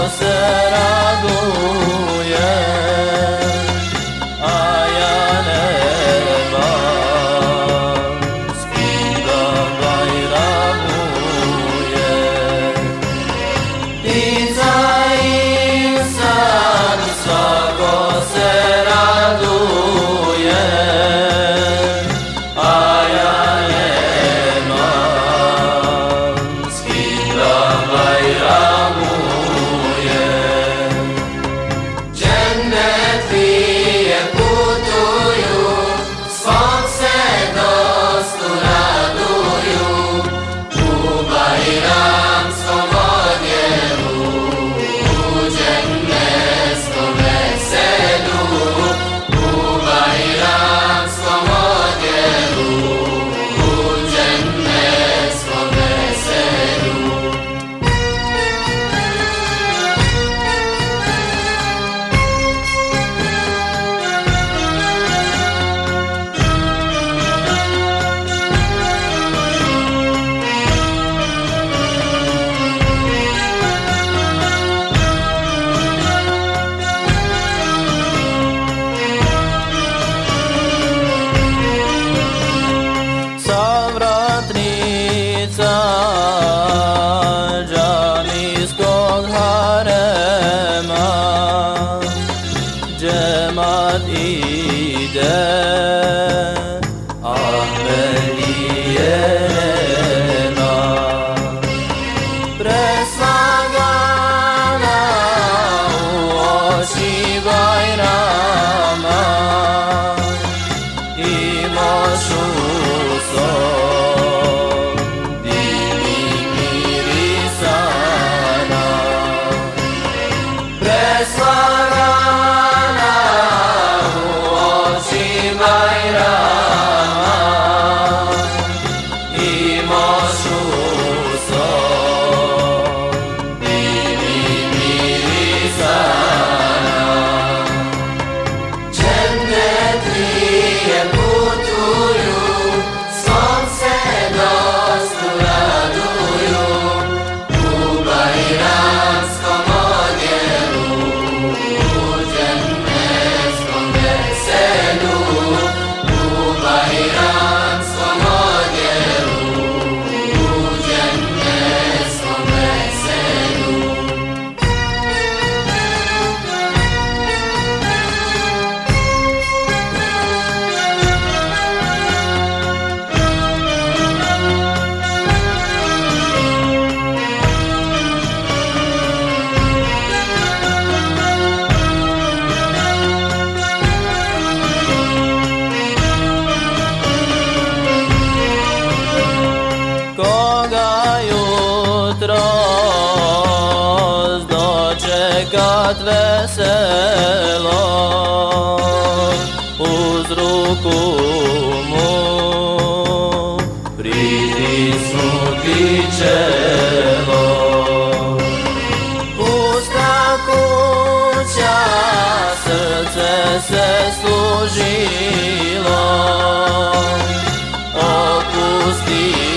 se raduje, a ja nemam s kim da bajramujem. Ptica insan svako se raduje, a ja nemam s kim da bajramujem. Džennetlije putuju, svom se dostu raduju, u bajramskom odjelu, u džennetskom veselu, u bajramskom odjelu, u džennetskom veselu. Savratnica džamijskog harema, džemat ide, Ahmelije nema. Preslagana u oči bajrama, imaš usom divnih mirisana. Preslagana u oči bajrama, imaš usom divnih mirisana. Džennetlije putuju, svom se dostu raduju, u bajramskom odjelu, u džennetskom veselu, u bajramskom odjelu, u džennetskom veselu. Koga jutros dočekat veselo, uz ruku mu pritisnuti čelo. Pusta kuća, srce se služilo, opusti